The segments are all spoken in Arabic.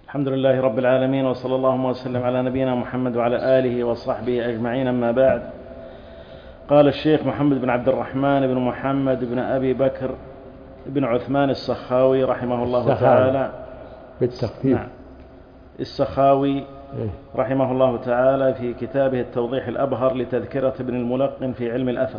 الحمد لله رب العالمين، وصلى الله وسلم على نبينا محمد وعلى آله وصحبه أجمعين. أما بعد، قال الشيخ محمد بن عبد الرحمن بن محمد بن أبي بكر بن عثمان السخاوي رحمه الله تعالى بالتخفيف. نعم، السخاوي رحمه الله تعالى في كتابه التوضيح الأبهر لتذكرة ابن الملقن في علم الأثر.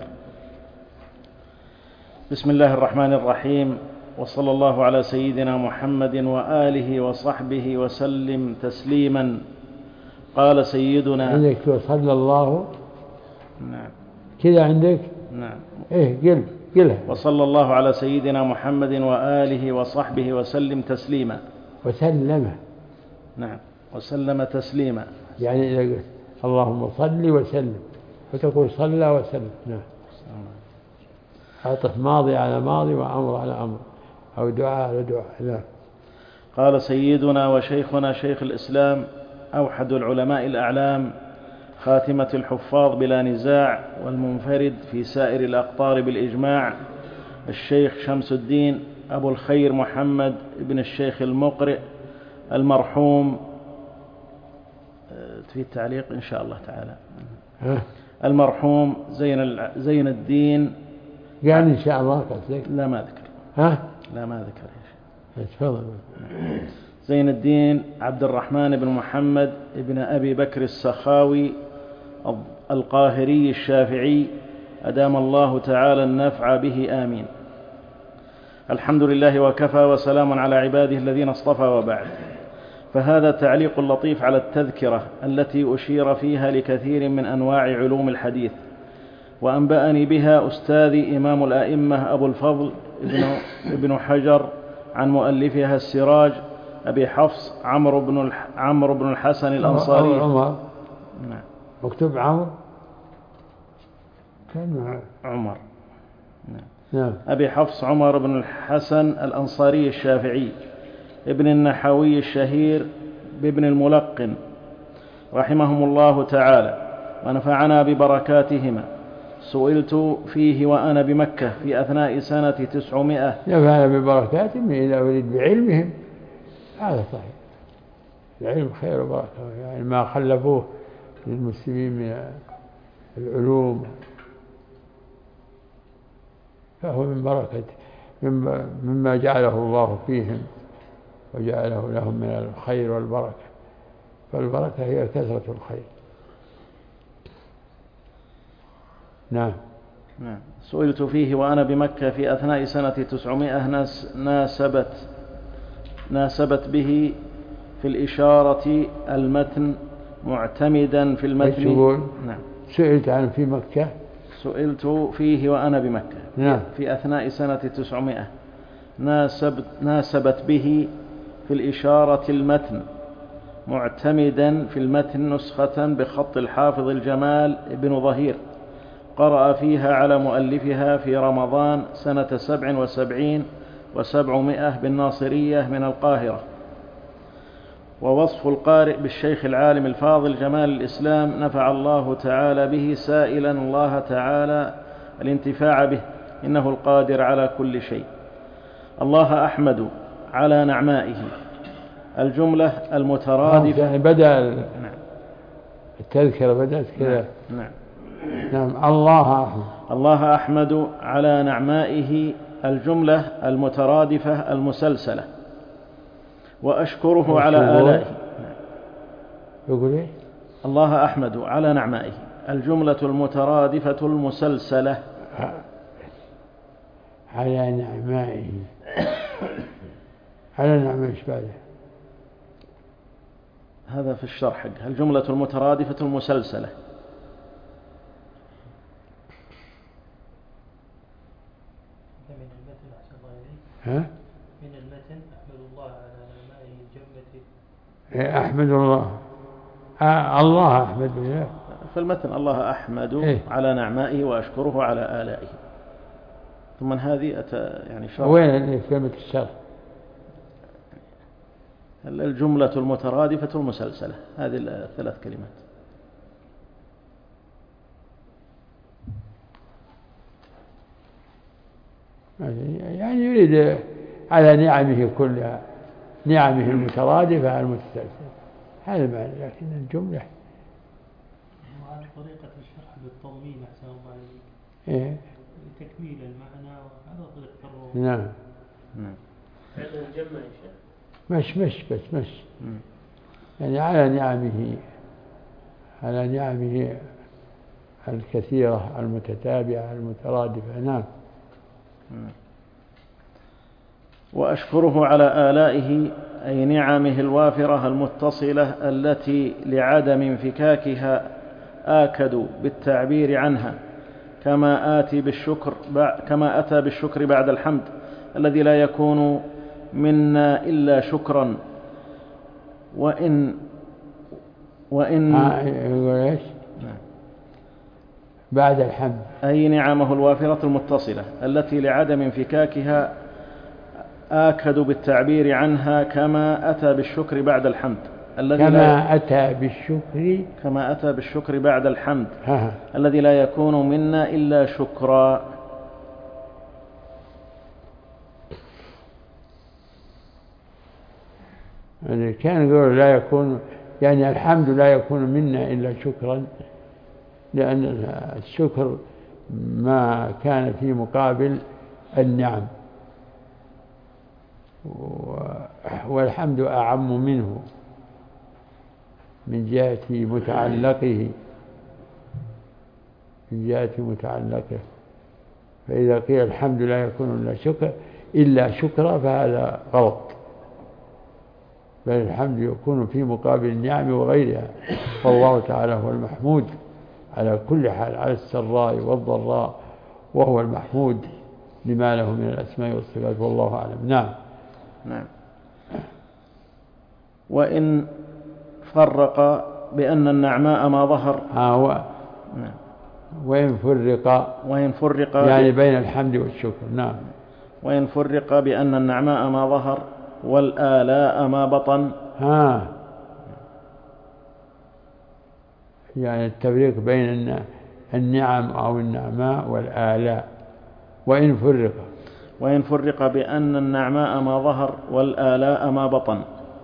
بسم الله الرحمن الرحيم، وصلى الله على سيدنا محمد وآله وصحبه وسلم تسليما. قال سيدنا عندك صلى الله. نعم كذا عندك. نعم. قلها. وصلى الله على سيدنا محمد وآله وصحبه وسلم تسليما. وسلم. نعم، وسلم تسليما. يعني إذا قلت اللهم صل وسلم فتقول صلى وسلم. نعم. عطف ماضي على ماضي وأمر على أمر، أو دعاء على دعاء. نعم. قال سيدنا وشيخنا شيخ الإسلام أوحد العلماء الأعلام، خاتمة الحفاظ بلا نزاع، والمنفرد في سائر الأقطار بالإجماع، الشيخ شمس الدين أبو الخير محمد بن الشيخ المقرئ المرحوم، في التعليق إن شاء الله تعالى، المرحوم زين الدين. يعني إن شاء الله قصدك؟ لا ما ذكر. لا ما ذكر يا شيخ. تفضل. زين الدين عبد الرحمن بن محمد بن أبي بكر السخاوي القاهري الشافعي، أدام الله تعالى النفع به، آمين. الحمد لله وكفى، وسلام على عباده الذين اصطفى، وبعد. فهذا تعليق لطيف على التذكرة التي أشير فيها لكثير من أنواع علوم الحديث، وأنبأني بها أستاذي إمام الأئمة أبو الفضل ابن حجر عن مؤلفها السراج أبي حفص عمرو بن الحسن الأنصاري. عمر. نعم. مكتوب عمرو. عمر. نعم. أبي حفص عمر بن الحسن الأنصاري الشافعي، ابن النحوي الشهير بابن الملقن، رحمهم الله تعالى ونفعنا ببركاتهما. سئلت فيه وأنا بمكة في أثناء سنة 900. نفعنا ببركاتهم إذا أريد بعلمهم، هذا صحيح. العلم خير وبركة، يعني ما خلفوه للمسلمين من العلوم فهو من بركة، مما جعله الله فيهم وجعله لهم من الخير والبركة، فالبركة هي كثرة الخير. نعم. سئلت فيه وأنا بمكة في أثناء سنة 900 ناسبت به في الإشارة المتن معتمدا في المتن. نعم. سئلت عنه في مكة. سئلت فيه وأنا بمكة. نعم. في أثناء سنة 900 ناسبت به في الإشارة المتن معتمدا في المتن نسخة بخط الحافظ الجمال بن ظهير، قرأ فيها على مؤلفها في رمضان سنة 77 و700 بالناصرية من القاهرة. ووصف القارئ بالشيخ العالم الفاضل جمال الإسلام نفع الله تعالى به، سائلا الله تعالى الانتفاع به، إنه القادر على كل شيء. الله أحمد على نعمائه. الجملة المترادفة. يعني بدأ التذكرة بدأت كذا. نعم. الله أحمد على نعمائه، الجملة المترادفة المسلسلة، وأشكره على آلائه. يقول إيه؟ الله أحمد على نعمائه، الجملة المترادفة المسلسلة. على نعمائه. على نعمائه إيش بعده؟ هذا في الشرح حقه، الجملة المترادفة المسلسلة. من المتن أحمد الله على نعمائه الجمة. أحمد الله. الله أحمد الله. في المتن الله أحمد على نعمائه وأشكره على آلائه. ثم هذه يعني شرح. وين كلمة الشرح؟ الجملة المترادفة المسلسلة، هذه الثلاث كلمات. يعني يريد على نعمه كلها نعمه المترادفة المتسلسلة، هذا معنى. لكن الجملة وعلى طريقة الشرح بالتضمين أحسن الله عليك. إيه؟ تكميل المعنى وعلى طريقة الروح. نعم. هذا الجمع يا شيخ. مش يعني على نعمه الكثيرة المتتابعة المترادفة. نعم. وأشكره على آلائه أي نعمه الوافرة المتصلة التي لعدم انفكاكها آكد بالتعبير عنها، كما أتى بالشكر بعد الحمد الذي لا يكون منا إلا شكرا. وإن يقول إيش؟ بعد الحمد أي نعمه الوافرة المتصلة التي لعدم انفكاكها آكد بالتعبير عنها، كما أتى بالشكر بعد الحمد كما أتى بالشكر بعد الحمد الذي لا يكون منا إلا شكرا. يعني كان يقول لا يكون، يعني الحمد لا يكون منا إلا شكرا، لأن الشكر ما كان في مقابل النعم، والحمد أعم منه من جهة متعلقه. فإذا قيل الحمد لا يكون إلا شكرا فهذا غلط، بل الحمد يكون في مقابل النعم وغيرها، فالله تعالى هو المحمود على كل حال، على السراء والضراء، وهو المحمود لما له من الأسماء والصفات، والله أعلم. نعم. وإن فرق بأن النعماء ما ظهر وإن فرق يعني بين الحمد والشكر. نعم. وإن فرق بأن النعماء ما ظهر والآلاء ما بطن. يعني التفريق بين النعم أو النعماء والآلاء. وإن فرق بأن النعماء ما ظهر والآلاء ما بطن.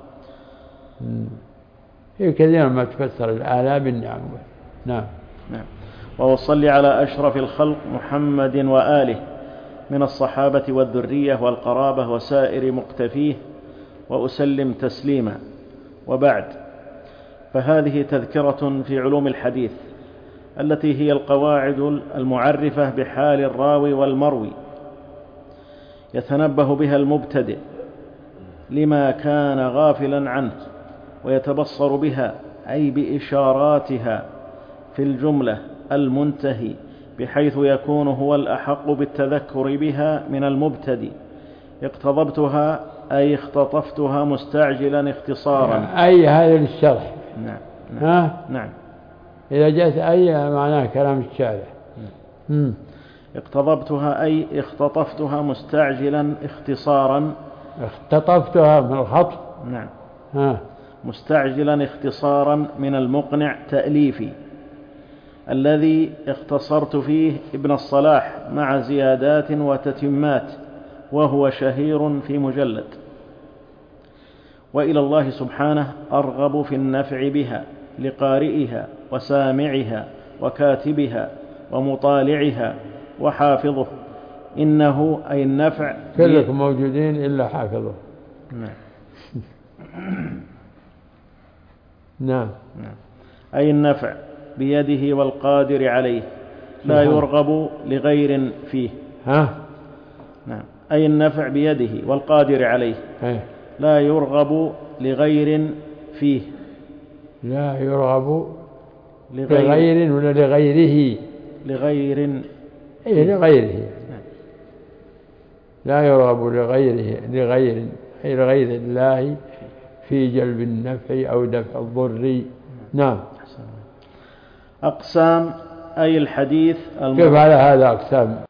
هي كثيرا ما تفسر الآلاء بالنعم. نعم. وأصلي على أشرف الخلق محمد وآله من الصحابة والذرية والقرابة وسائر مقتفيه، وأسلم تسليما. وبعد، فهذه تذكرة في علوم الحديث التي هي القواعد المعرفة بحال الراوي والمروي، يتنبه بها المبتدئ لما كان غافلا عنه، ويتبصر بها أي بإشاراتها في الجملة المنتهي، بحيث يكون هو الأحق بالتذكر بها من المبتدئ. اقتضبتها أي اختطفتها مستعجلا اختصارا. أي هذا للشرح. نعم. إذا جاءت أي معناه كلام الشارح. اقتضبتها أي اختطفتها مستعجلا اختصارا. اختطفتها من الخطف. نعم. مستعجلا اختصارا من المقنع تأليفي الذي اختصرت فيه ابن الصلاح مع زيادات وتتمات، وهو شهير في مجلد. وإلى الله سبحانه أرغب في النفع بها لقارئها وسامعها وكاتبها ومطالعها وحافظه. إنه أي النفع كلكم موجودين إلا حافظه. نعم. أي النفع بيده والقادر عليه، لا يرغب لغير فيه. نعم. أي النفع بيده والقادر عليه، لا يرغب لغير فيه. لا يرغب لغير ولا لغيره؟ لغيره. لا يرغب لغير الله في جلب النفع أو دفع الضر. نعم. أقسام أي الحديث كيف على هذا أقسام؟